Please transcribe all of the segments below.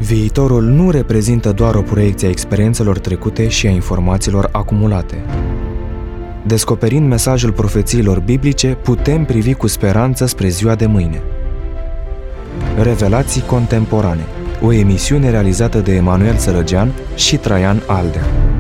Viitorul nu reprezintă doar o proiecție a experiențelor trecute și a informațiilor acumulate. Descoperind mesajul profețiilor biblice, putem privi cu speranță spre ziua de mâine. Revelații contemporane, o emisiune realizată de Emanuel Sărăgean și Traian Aldea.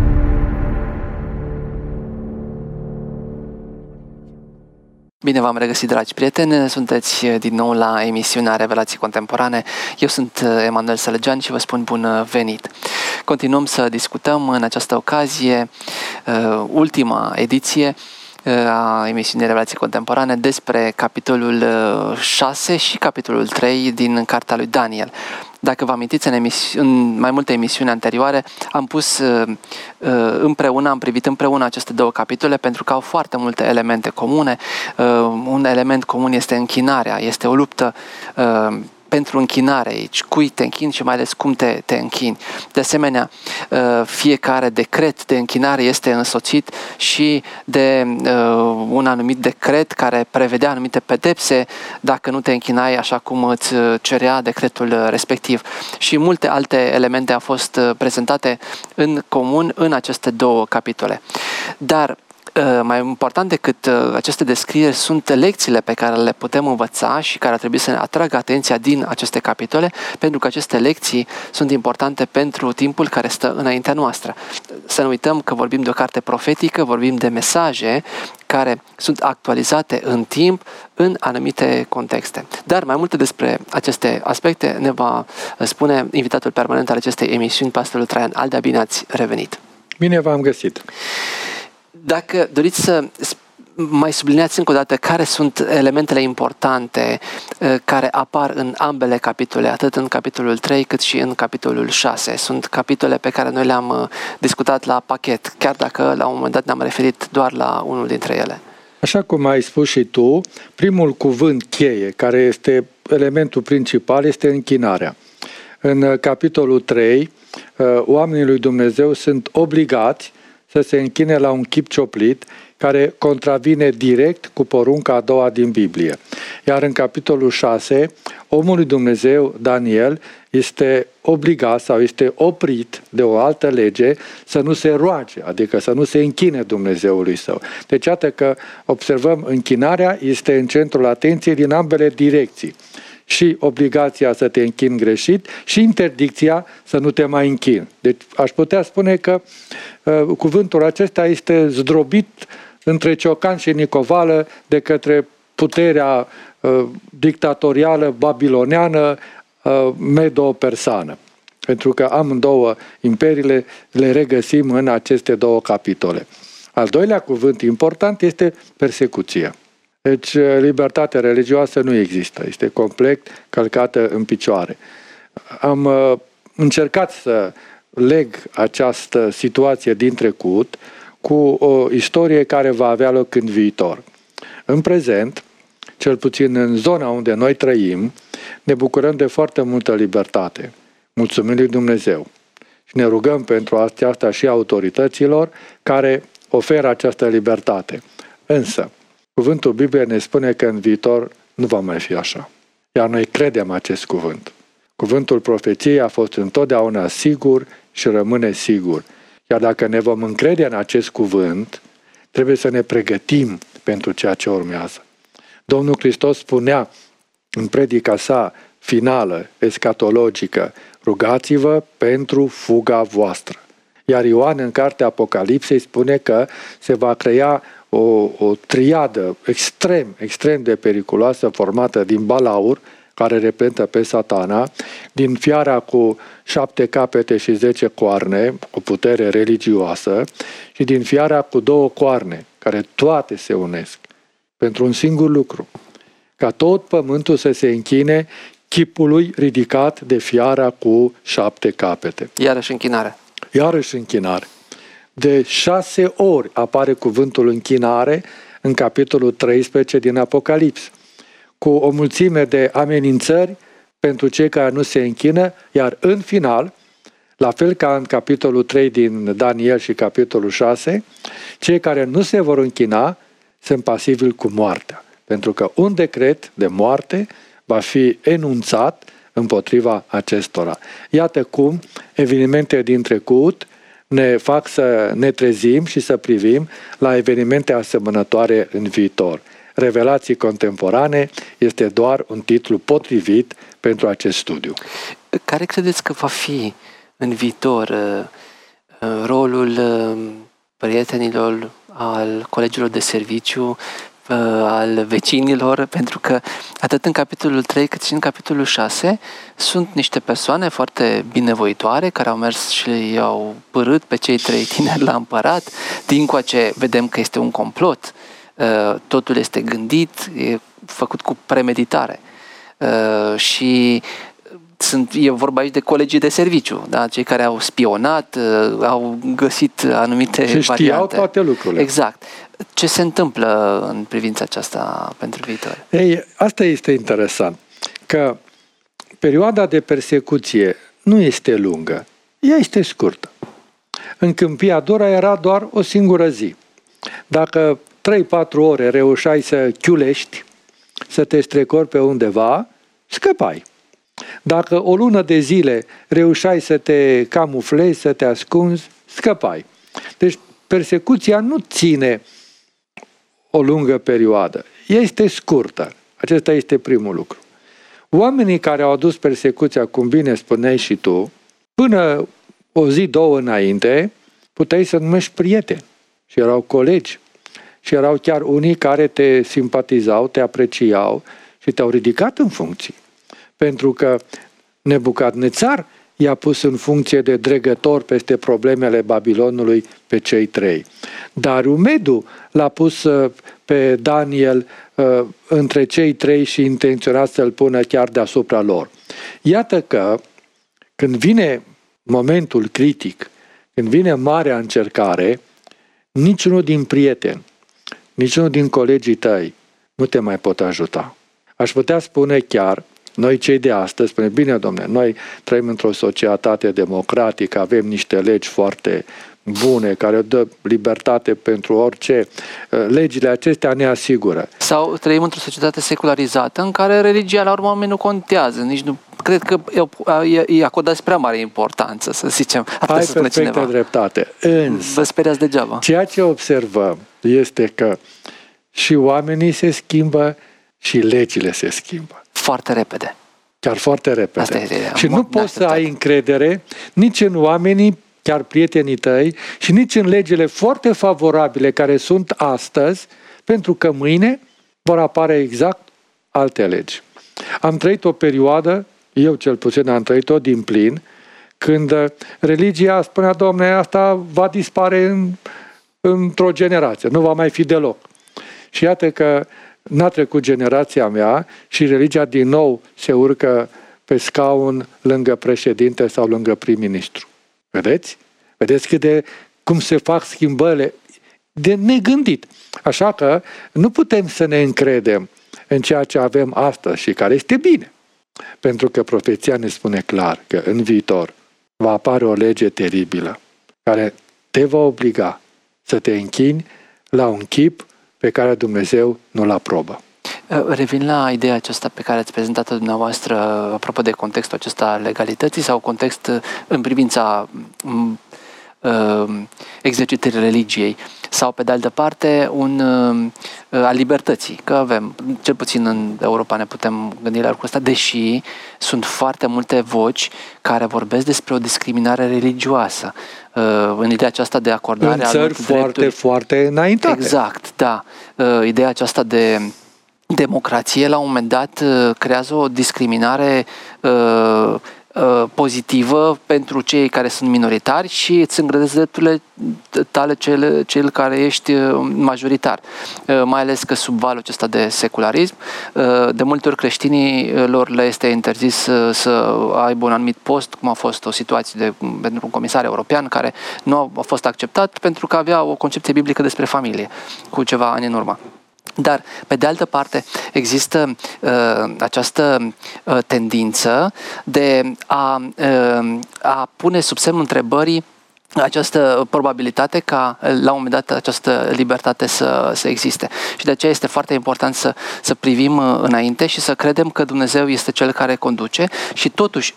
Bine v-am regăsit, dragi prieteni! Sunteți din nou la emisiunea Revelații Contemporane. Eu sunt Emanuel Sărăgean și vă spun bun venit! Continuăm să discutăm în această ocazie, ultima ediție a emisiunii Revelații Contemporane, despre capitolul 6 și capitolul 3 din cartea lui Daniel. Dacă vă amintiți, în mai multe emisiuni anterioare am privit împreună aceste două capitole pentru că au foarte multe elemente comune. Un element comun este închinarea, este o luptă pentru închinare aici, cui te închini și mai ales cum te închini. De asemenea, fiecare decret de închinare este însoțit și de un anumit decret care prevedea anumite pedepse dacă nu te închinai așa cum îți cerea decretul respectiv. Și multe alte elemente au fost prezentate în comun în aceste două capitole. Dar mai important decât aceste descrieri sunt lecțiile pe care le putem învăța și care ar trebui să ne atragă atenția din aceste capitole, pentru că aceste lecții sunt importante pentru timpul care stă înaintea noastră. Să nu uităm că vorbim de o carte profetică, vorbim de mesaje care sunt actualizate în timp, în anumite contexte. Dar mai multe despre aceste aspecte ne va spune invitatul permanent al acestei emisiuni, pastorul Traian Aldea. Bine ați revenit! Bine v-am găsit! Dacă doriți să mai subliniați încă o dată care sunt elementele importante care apar în ambele capitole, atât în capitolul 3 cât și în capitolul 6. Sunt capitole pe care noi le-am discutat la pachet, chiar dacă la un moment dat ne-am referit doar la unul dintre ele. Așa cum ai spus și tu, primul cuvânt cheie, care este elementul principal, este închinarea. În capitolul 3, oamenii lui Dumnezeu sunt obligați să se închine la un chip cioplit care contravine direct cu porunca a doua din Biblie. Iar în capitolul 6, omul lui Dumnezeu, Daniel, este obligat sau este oprit de o altă lege să nu se roage, adică să nu se închine Dumnezeului său. Deci iată că observăm, închinarea este în centrul atenției din ambele direcții. Și obligația să te închini greșit și interdicția să nu te mai închini. Deci aș putea spune că cuvântul acesta este zdrobit între ciocan și nicovală de către puterea dictatorială babiloneană, medo-persană. Pentru că amândouă imperiile le regăsim în aceste două capitole. Al doilea cuvânt important este persecuția. Deci libertatea religioasă nu există, este complet călcată în picioare. Am încercat să leg această situație din trecut cu o istorie care va avea loc în viitor. În prezent, cel puțin în zona unde noi trăim, ne bucurăm de foarte multă libertate. Mulțumim lui Dumnezeu. Și ne rugăm pentru aceasta și autorităților care oferă această libertate. Însă, cuvântul Bibliei ne spune că în viitor nu va mai fi așa. Iar noi credem acest cuvânt. Cuvântul profeției a fost întotdeauna sigur și rămâne sigur. Iar dacă ne vom încrede în acest cuvânt, trebuie să ne pregătim pentru ceea ce urmează. Domnul Hristos spunea în predica sa finală, escatologică, rugați-vă pentru fuga voastră. Iar Ioan în cartea Apocalipsei spune că se va crea o triadă extrem de periculoasă formată din balaur, care reprezintă pe Satana, din fiara cu 7 capete și 10 coarne, cu putere religioasă, și din fiara cu 2 coarne, care toate se unesc pentru un singur lucru, ca tot pământul să se închine chipului ridicat de fiara cu 7 capete. Iarăși închinare. Iarăși închinare. De 6 ori apare cuvântul închinare în capitolul 13 din Apocalips, cu o mulțime de amenințări pentru cei care nu se închină, iar în final, la fel ca în capitolul 3 din Daniel și capitolul 6, cei care nu se vor închina sunt pasibili cu moartea, pentru că un decret de moarte va fi enunțat împotriva acestora. Iată cum evenimente din trecut ne fac să ne trezim și să privim la evenimente asemănătoare în viitor. Revelații contemporane este doar un titlu potrivit pentru acest studiu. Care credeți că va fi în viitor rolul prietenilor, al colegilor de serviciu, al vecinilor? Pentru că atât în capitolul 3 cât și în capitolul 6 sunt niște persoane foarte binevoitoare care au mers și i-au părât pe cei 3 tineri la împărat. Dincoace vedem că este un complot. Totul este gândit, e făcut cu premeditare. Și e vorba aici de colegii de serviciu, da? Cei care au spionat, au găsit anumite variante. Și știau toate lucrurile. Exact. Ce se întâmplă în privința aceasta pentru viitor? Ei, asta este interesant, că perioada de persecuție nu este lungă, ea este scurtă. În Câmpia Dora era doar o singură zi. Dacă 3-4 ore reușeai să chiulești, să te strecori pe undeva, scăpai. Dacă o lună de zile reușeai să te camuflezi, să te ascunzi, scăpai. Deci persecuția nu ține o lungă perioadă. Ea este scurtă. Acesta este primul lucru. Oamenii care au adus persecuția, cum bine spuneai și tu, până o zi, două înainte, puteai să numești prieteni. Și erau colegi. Și erau chiar unii care te simpatizau, te apreciau și te-au ridicat în funcții. Pentru că Nebucadnețar i-a pus în funcție de dregător peste problemele Babilonului pe cei 3. Dariumedu l-a pus pe Daniel între cei 3 și intenționa să-l pună chiar deasupra lor. Iată că când vine momentul critic, când vine marea încercare, niciunul din prieteni, niciunul din colegii tăi nu te mai pot ajuta. Aș putea spune chiar, noi cei de astăzi, spune, bine domnule, noi trăim într-o societate democratică, avem niște legi foarte bune, care dă libertate pentru orice. Legile acestea ne asigură. Sau trăim într-o societate secularizată în care religia la urmă nu contează, nici nu cred că îi acordați prea mare importanță, să zicem. Ai perfectă dreptate. Însă, vă speriați degeaba. Ceea ce observăm este că și oamenii se schimbă și legile se schimbă. Foarte repede. Chiar foarte repede. Asta e și nu poți să ai încredere nici în oamenii, chiar prietenii tăi, și nici în legile foarte favorabile care sunt astăzi, pentru că mâine vor apare exact alte legi. Am trăit o perioadă, eu cel puțin am trăit-o din plin, când religia spunea, Doamne, asta va dispare într-o generație, nu va mai fi deloc. Și iată că n-a trecut generația mea și religia din nou se urcă pe scaun lângă președinte sau lângă prim-ministru. Vedeți? Vedeți cum se fac schimbările de negândit. Așa că nu putem să ne încredem în ceea ce avem astăzi și care este bine. Pentru că profeția ne spune clar că în viitor va apare o lege teribilă care te va obliga să te închini la un chip pe care Dumnezeu nu-l aprobă. Revin la ideea aceasta pe care ați prezentat-o dumneavoastră apropo de contextul acesta al legalității sau context în privința exercitării religiei sau, pe de altă parte, al libertății. Că avem, cel puțin în Europa ne putem gândi la lucrul ăsta, deși sunt foarte multe voci care vorbesc despre o discriminare religioasă. În ideea aceasta de acordare în țări foarte, foarte înaintate. Exact, da. Ideea aceasta de democrație, la un moment dat, creează o discriminare pozitivă pentru cei care sunt minoritari și îți îngrădesc drepturile tale cel care ești majoritar. Mai ales că sub valul acesta de secularism, de multe ori creștinilor le este interzis să aibă un anumit post, cum a fost o situație pentru un comisar european care nu a fost acceptat pentru că avea o concepție biblică despre familie cu ceva ani în urmă. Dar, pe de altă parte, există această tendință de a pune sub semnul întrebării această probabilitate ca la un moment dat această libertate să existe. Și de aceea este foarte important să privim înainte și să credem că Dumnezeu este Cel care conduce și totuși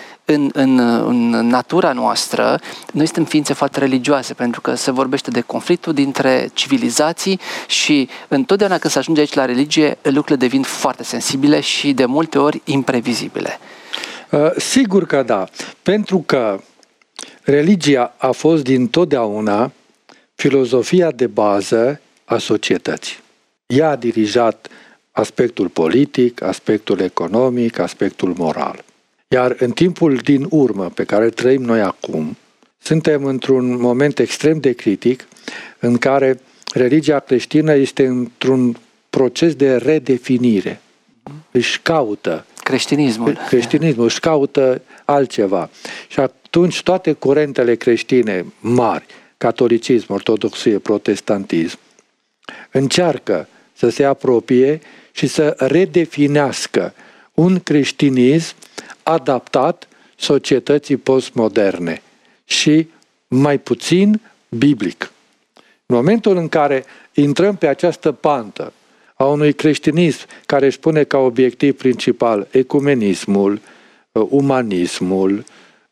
în natura noastră noi suntem ființe foarte religioase, pentru că se vorbește de conflictul dintre civilizații și întotdeauna când se ajunge aici la religie, lucrurile devin foarte sensibile și de multe ori imprevizibile. Sigur că da, pentru că religia a fost dintotdeauna filozofia de bază a societății. Ea a dirijat aspectul politic, aspectul economic, aspectul moral. Iar în timpul din urmă pe care trăim noi acum, suntem într-un moment extrem de critic în care religia creștină este într-un proces de redefinire. Își caută creștinismul își caută altceva. Și atunci toate curentele creștine mari, catolicism, ortodoxie, protestantism, încearcă să se apropie și să redefinească un creștinism adaptat societății postmoderne și mai puțin biblic. În momentul în care intrăm pe această pantă a unui creștinism care își pune ca obiectiv principal ecumenismul, umanismul,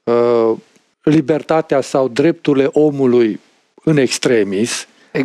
libertatea sau drepturile omului în extremis,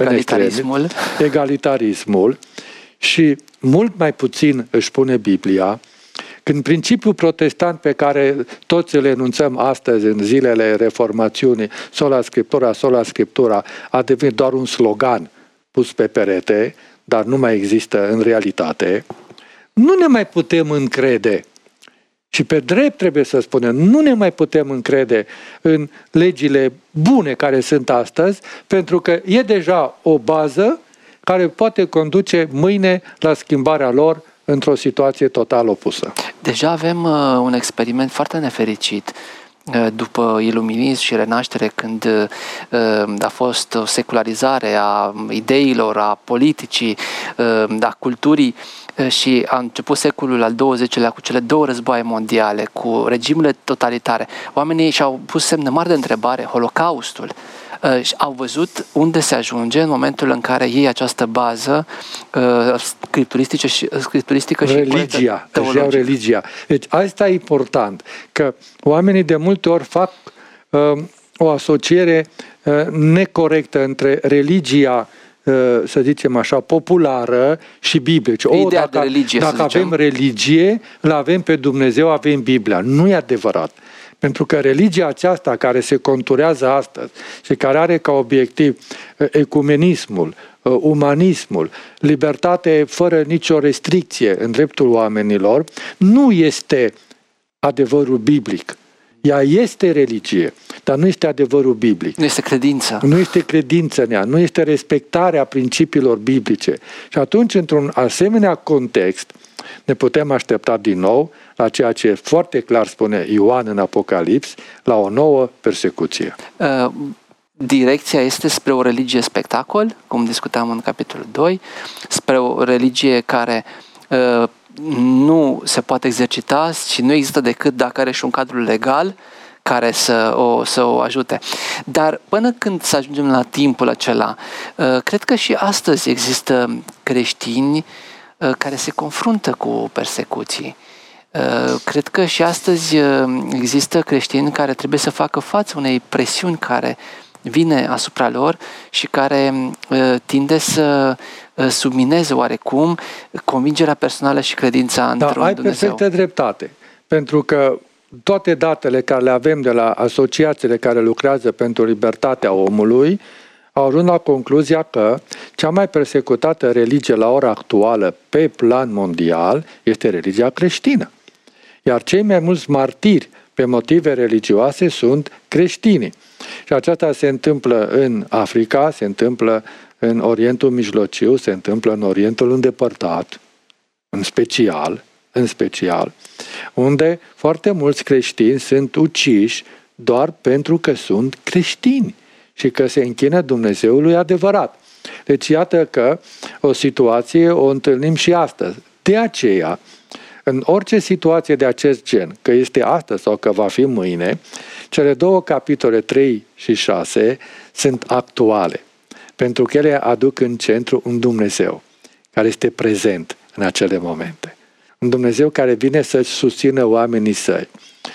egalitarismul și mult mai puțin își pune Biblia, când principiul protestant pe care toți îl enunțăm astăzi în zilele reformațiunii, sola scriptura, a devenit doar un slogan pus pe perete, dar nu mai există în realitate, nu ne mai putem încrede. Și pe drept trebuie să spunem, nu ne mai putem încrede în legile bune care sunt astăzi, pentru că e deja o bază care poate conduce mâine la schimbarea lor într-o situație total opusă. Deja avem un experiment foarte nefericit după iluminism și renaștere, când a fost o secularizare a ideilor, a politicii, a culturii și a început secolul al XX-lea cu cele două războaie mondiale, cu regimurile totalitare. Oamenii și-au pus semne mari de întrebare, Holocaustul, și au văzut unde se ajunge în momentul în care iei această bază scripturistică și religia, își iau religia. Deci asta e important, că oamenii de multe ori fac o asociere necorectă între religia, să zicem așa, populară și Biblie. Ideea de religie, dacă avem religie, îl avem pe Dumnezeu, avem Biblia. Nu e adevărat. Pentru că religia aceasta care se conturează astăzi și care are ca obiectiv ecumenismul, umanismul, libertate fără nicio restricție în dreptul oamenilor, nu este adevărul biblic. Ea este religie, dar nu este adevărul biblic. Nu este credință. Nu este credință în ea, nu este respectarea principiilor biblice. Și atunci, într-un asemenea context, ne putem aștepta din nou la ceea ce foarte clar spune Ioan în Apocalips, la o nouă persecuție. Direcția este spre o religie spectacol, cum discutam în capitolul 2, spre o religie care nu se poate exercita și nu există decât dacă are și un cadru legal care să o ajute. Dar până când să ajungem la timpul acela, cred că și astăzi există creștini care se confruntă cu persecuții. Cred că și astăzi există creștini care trebuie să facă față unei presiuni care vine asupra lor și care tinde să submineze oarecum convingerea personală și credința într-un Dumnezeu. Ai perfectă dreptate, pentru că toate datele care le avem de la asociațiile care lucrează pentru libertatea omului au ajuns la concluzia că cea mai persecutată religie la ora actuală pe plan mondial este religia creștină. Iar cei mai mulți martiri pe motive religioase sunt creștinii. Și aceasta se întâmplă în Africa, se întâmplă în Orientul Mijlociu, se întâmplă în Orientul îndepărtat, în special, unde foarte mulți creștini sunt uciși doar pentru că sunt creștini și că se închină Dumnezeului adevărat. Deci iată că o situație o întâlnim și astăzi. De aceea, În orice situație de acest gen, că este astăzi sau că va fi mâine, cele două capitole 3 și 6 sunt actuale, pentru că ele aduc în centru un Dumnezeu care este prezent în acele momente. Un Dumnezeu care vine să-și susțină oamenii săi.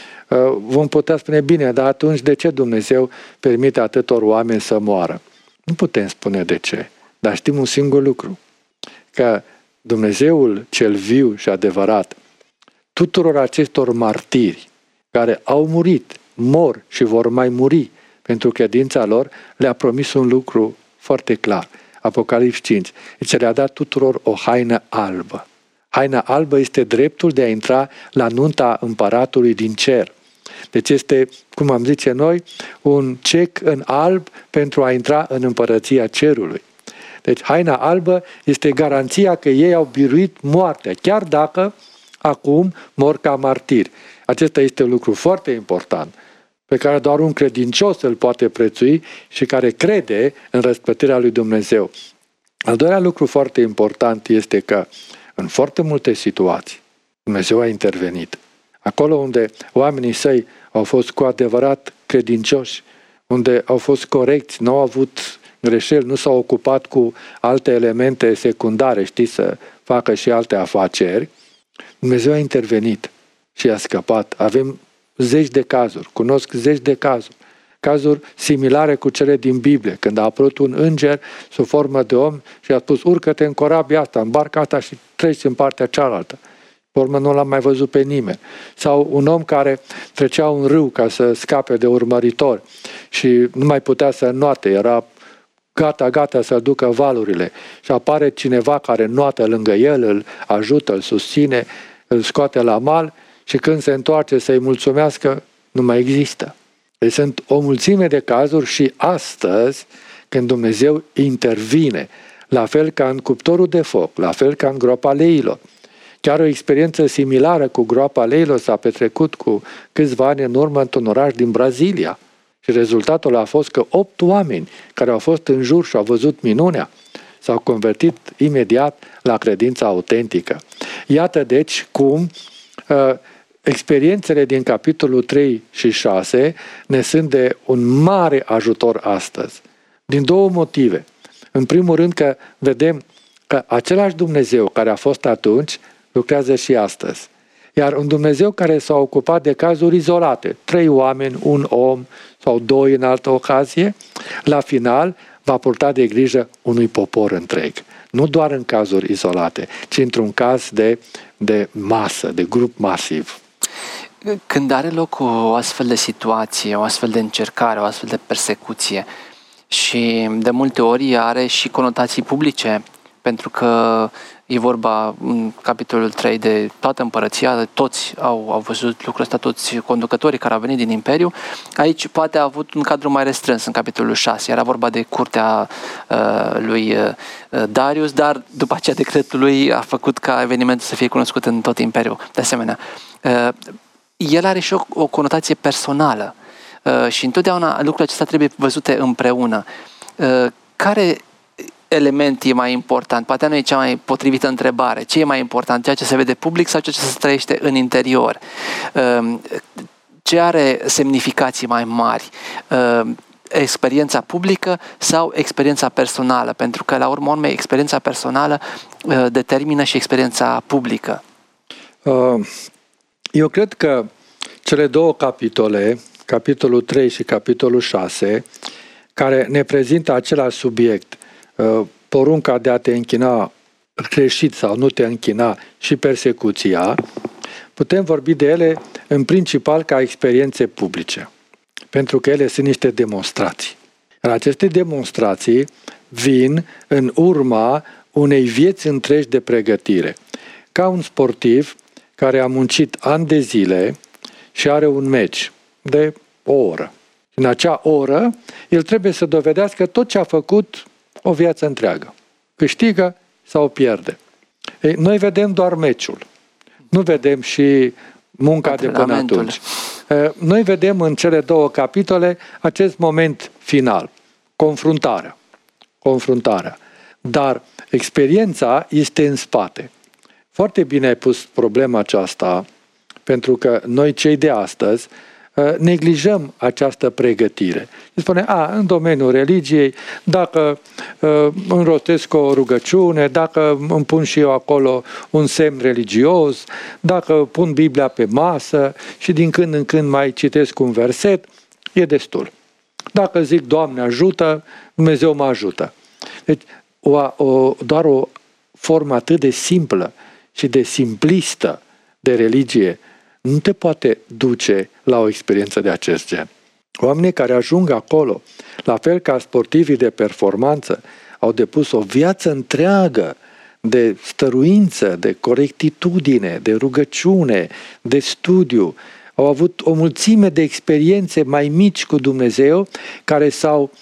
Vom putea spune, bine, dar atunci de ce Dumnezeu permite atâtor oameni să moară? Nu putem spune de ce, dar știm un singur lucru, că Dumnezeul cel viu și adevărat, tuturor acestor martiri care au murit, mor și vor mai muri pentru credința lor, le-a promis un lucru foarte clar. Apocalips 5. Deci le-a dat tuturor o haină albă. Haina albă este dreptul de a intra la nunta împăratului din cer. Deci este, cum am zice noi, un cec în alb pentru a intra în împărăția cerului. Deci haina albă este garanția că ei au biruit moartea, chiar dacă acum mor ca martiri. Acesta este un lucru foarte important, pe care doar un credincios îl poate prețui și care crede în răsplătirea lui Dumnezeu. Al doilea lucru foarte important este că în foarte multe situații Dumnezeu a intervenit. Acolo unde oamenii săi au fost cu adevărat credincioși, unde au fost corecți, nu au avut greșeli, nu s-au ocupat cu alte elemente secundare, să facă și alte afaceri, Dumnezeu a intervenit și a scăpat. Avem zeci de cazuri, cunosc zeci de cazuri similare cu cele din Biblie, când a apărut un înger sub formă de om și a spus, urcă-te în corabia asta, în barca asta și treci în partea cealaltă. Pe urmă nu l-am mai văzut pe nimeni. Sau un om care trecea un râu ca să scape de urmăritori și nu mai putea să înnoate, era gata să ducă valurile și apare cineva care înnoată lângă el, îl ajută, îl susține, îl scoate la mal și când se întoarce să-i mulțumească, nu mai există. Deci sunt o mulțime de cazuri și astăzi când Dumnezeu intervine, la fel ca în cuptorul de foc, la fel ca în groapa leilor. Chiar o experiență similară cu groapa leilor s-a petrecut cu câțiva ani în urmă într-un oraș din Brazilia. Și rezultatul a fost că 8 oameni care au fost în jur și au văzut minunea s-au convertit imediat la credința autentică. Iată deci cum experiențele din capitolul 3 și 6 ne sunt de un mare ajutor astăzi. Din două motive. În primul rând că vedem că același Dumnezeu care a fost atunci lucrează și astăzi. Iar un Dumnezeu care s-a ocupat de cazuri izolate, 3 oameni, un om sau 2 în altă ocazie, la final va purta de grijă unui popor întreg. Nu doar în cazuri izolate, ci într-un caz de masă, de grup masiv. Când are loc o astfel de situație, o astfel de încercare, o astfel de persecuție și de multe ori are și conotații publice, pentru că e vorba în capitolul 3 de toată împărăția, toți au văzut lucrul ăsta, toți conducătorii care au venit din Imperiu. Aici poate a avut un cadru mai restrâns în capitolul 6, era vorba de curtea lui Darius, dar după aceea decretul lui a făcut ca evenimentul să fie cunoscut în tot Imperiul. De asemenea, el are și o conotație personală și întotdeauna lucrurile acestea trebuie văzute împreună. Care element e mai important? Poate nu e cea mai potrivită întrebare. Ce e mai important? Ceea ce se vede public sau ceea ce se trăiește în interior? Ce are semnificații mai mari? Experiența publică sau experiența personală? Pentru că, la urmă urmei, experiența personală determină și experiența publică. Eu cred că cele două capitole, capitolul 3 și capitolul 6, care ne prezintă același subiect, porunca de a te închina greșit sau nu te închina și persecuția, putem vorbi de ele în principal ca experiențe publice, pentru că ele sunt niște demonstrații. Iar aceste demonstrații vin în urma unei vieți întregi de pregătire. Ca un sportiv care a muncit ani de zile și are un meci de o oră. În acea oră, el trebuie să dovedească tot ce a făcut o viață întreagă. Câștigă sau pierde. Ei, noi vedem doar meciul. Nu vedem și munca de până atunci. Noi vedem în cele două capitole acest moment final. Confruntarea. Dar experiența este în spate. Foarte bine ai pus problema aceasta, pentru că noi cei de astăzi neglijăm această pregătire. Spune, în domeniul religiei, dacă înrostesc o rugăciune, dacă îmi pun și eu acolo un semn religios, dacă pun Biblia pe masă și din când în când mai citesc un verset, e destul. Dacă zic, Doamne ajută, Dumnezeu mă ajută. Deci, doar o formă atât de simplă și de simplistă de religie nu te poate duce la o experiență de acest gen. Oamenii care ajung acolo, la fel ca sportivii de performanță, au depus o viață întreagă de stăruință, de corectitudine, de rugăciune, de studiu. Au avut o mulțime de experiențe mai mici cu Dumnezeu care s-au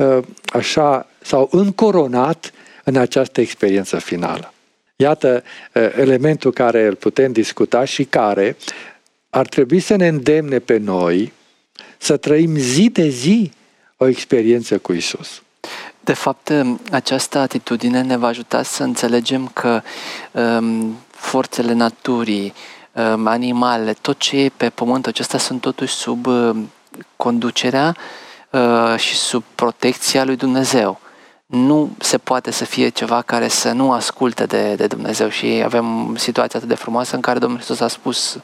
încoronat în această experiență finală. Iată elementul care îl putem discuta și care ar trebui să ne îndemne pe noi să trăim zi de zi o experiență cu Isus. De fapt, această atitudine ne va ajuta să înțelegem că forțele naturii, animalele, tot ce e pe pământul acesta sunt totuși sub conducerea și sub protecția lui Dumnezeu. Nu se poate să fie ceva care să nu asculte de Dumnezeu și avem situația atât de frumoasă în care Domnul Hristos a spus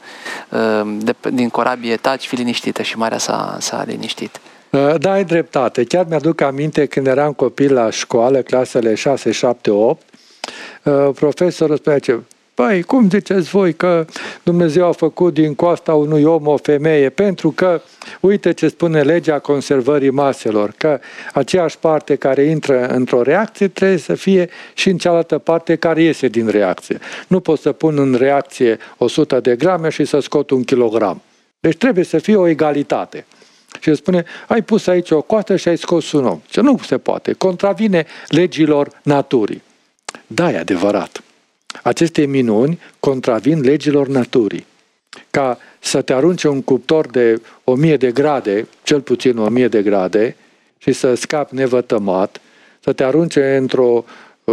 din corabie, taci, fii liniștită, și marea s-a liniștit. Da, ai dreptate. Chiar mi-aduc aminte când eram copil la școală, clasele 6, 7, 8, profesorul spunea păi, cum ziceți voi că Dumnezeu a făcut din coasta unui om o femeie? Pentru că, uite ce spune legea conservării maselor, că aceeași parte care intră într-o reacție trebuie să fie și în cealaltă parte care iese din reacție. Nu pot să pun în reacție 100 de grame și să scot 1 kilogram. Deci trebuie să fie o egalitate. Și el spune, ai pus aici o coastă și ai scos un om. Ce nu se poate, contravine legilor naturii. Da, e adevărat. Aceste minuni contravin legilor naturii. Ca să te arunce un cuptor de 1000 de grade, cel puțin 1000 de grade, și să scapi nevătămat, să te arunce într-o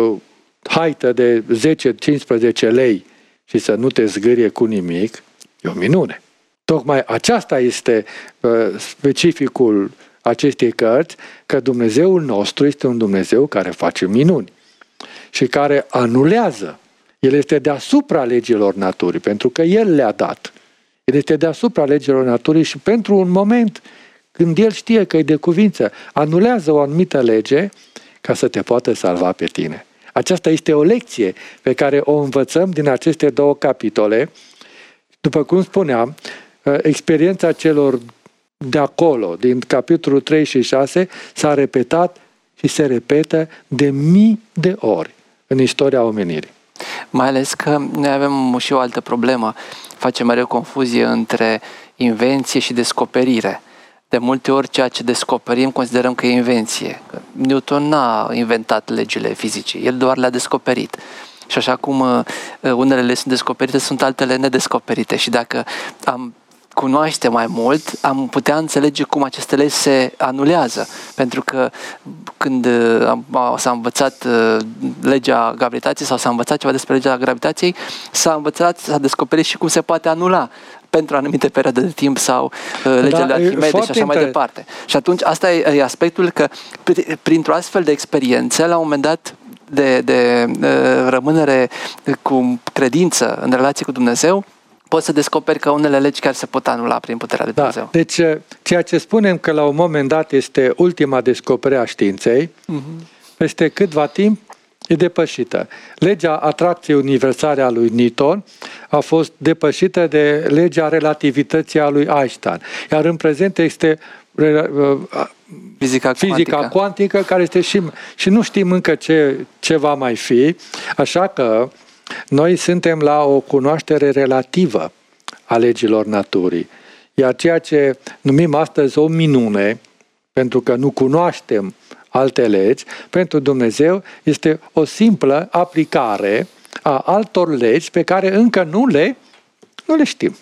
haită de 10-15 lei și să nu te zgârie cu nimic, e o minune. Tocmai aceasta este specificul acestei cărți, că Dumnezeul nostru este un Dumnezeu care face minuni și care anulează. El este deasupra legilor naturii, pentru că El le-a dat. El este deasupra legilor naturii și pentru un moment, când El știe că e de cuvință, anulează o anumită lege ca să te poată salva pe tine. Aceasta este o lecție pe care o învățăm din aceste 2 capitole. După cum spuneam, experiența celor de acolo, din capitolul 3 și 6, s-a repetat și se repetă de mii de ori în istoria omenirii. Mai ales că noi avem și o altă problemă. Facem mereu confuzie între invenție și descoperire. De multe ori ceea ce descoperim considerăm că e invenție. Newton n-a inventat legile fizicii, el doar le-a descoperit. Și așa cum unele legi sunt descoperite, sunt altele nedescoperite. Și dacă am cunoaște mai mult, am putea înțelege cum aceste legi se anulează. Pentru că când s-a învățat legea gravitației sau s-a învățat ceva despre legea gravitației, s-a descoperit și cum se poate anula pentru anumite perioade de timp sau legea lui Arhimede și așa mai departe. Și atunci asta e aspectul că printr-o astfel de experiență, la un moment dat de rămânere cu credință în relație cu Dumnezeu, poți să descoperi că unele legi chiar se pot anula prin puterea lui Dumnezeu. Deci, ceea ce spunem că la un moment dat este ultima descoperire a științei, peste câtva timp e depășită. Legea atracției universale a lui Newton a fost depășită de legea relativității a lui Einstein. Iar în prezent este fizica cuantică, care este și nu știm încă ce va mai fi, așa că noi suntem la o cunoaștere relativă a legilor naturii. Iar ceea ce numim astăzi o minune, pentru că nu cunoaștem alte legi, pentru Dumnezeu este o simplă aplicare a altor legi pe care încă nu le știm.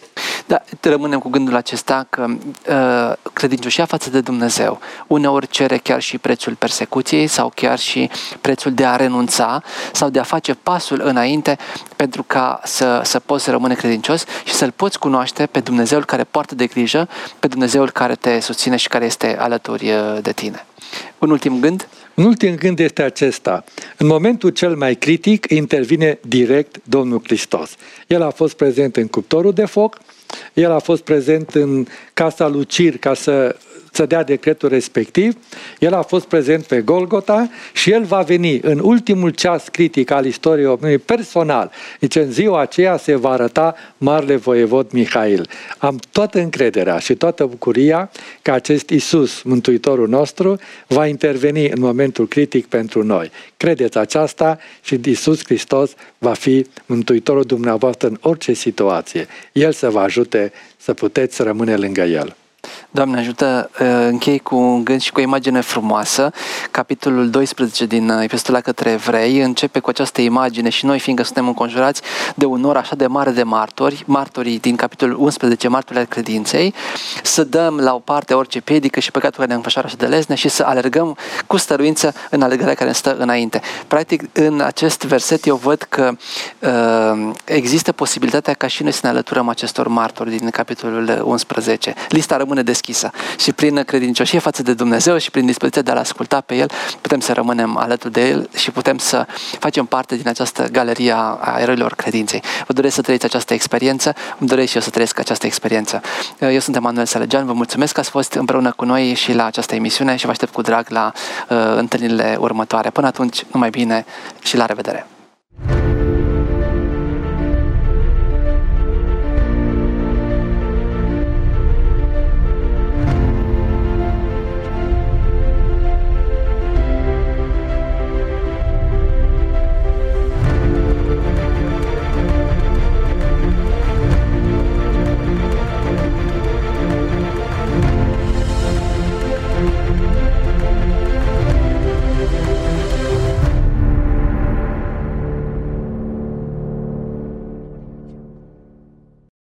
Da, rămânem cu gândul acesta că credincioșia față de Dumnezeu uneori cere chiar și prețul persecuției sau chiar și prețul de a renunța sau de a face pasul înainte pentru ca să poți rămâne credincios și să-L poți cunoaște pe Dumnezeul care poartă de grijă, pe Dumnezeul care te susține și care este alături de tine. Un ultim gând? Un ultim gând este acesta. În momentul cel mai critic intervine direct Domnul Hristos. El a fost prezent în cuptorul de foc, El a fost prezent în casa lui Cir ca să dea decretul respectiv, El a fost prezent pe Golgota și El va veni în ultimul ceas critic al istoriei omenirii personal. Deci în ziua aceea se va arăta Marele Voievod Mihail. Am toată încrederea și toată bucuria că acest Iisus, Mântuitorul nostru, va interveni în momentul critic pentru noi. Credeți aceasta și Iisus Hristos va fi Mântuitorul dumneavoastră în orice situație. El să vă ajute să puteți rămâne lângă El. Doamne ajută, închei cu un gând și cu o imagine frumoasă. Capitolul 12 din Epistola către Evrei începe cu această imagine și noi, fiindcă suntem înconjurați de un număr așa de mare de martori, martorii din capitolul 11, martorii al credinței, să dăm la o parte orice piedică și păcatul care ne înfășoară așa de lesne și să alergăm cu stăruință în alergarea care ne stă înainte. Practic, în acest verset eu văd că există posibilitatea ca și noi să ne alăturăm acestor martori din capitolul 11. Lista rămâne deschisă și prin credincioșie față de Dumnezeu și prin dispoziția de a-L asculta pe El, putem să rămânem alături de El și putem să facem parte din această galerie a eroilor credinței. Vă doresc să trăiți această experiență, îmi doresc și eu să trăiesc această experiență. Eu sunt Emanuel Sălăgean, vă mulțumesc că ați fost împreună cu noi și la această emisiune și vă aștept cu drag la întâlnirile următoare. Până atunci, numai bine și la revedere!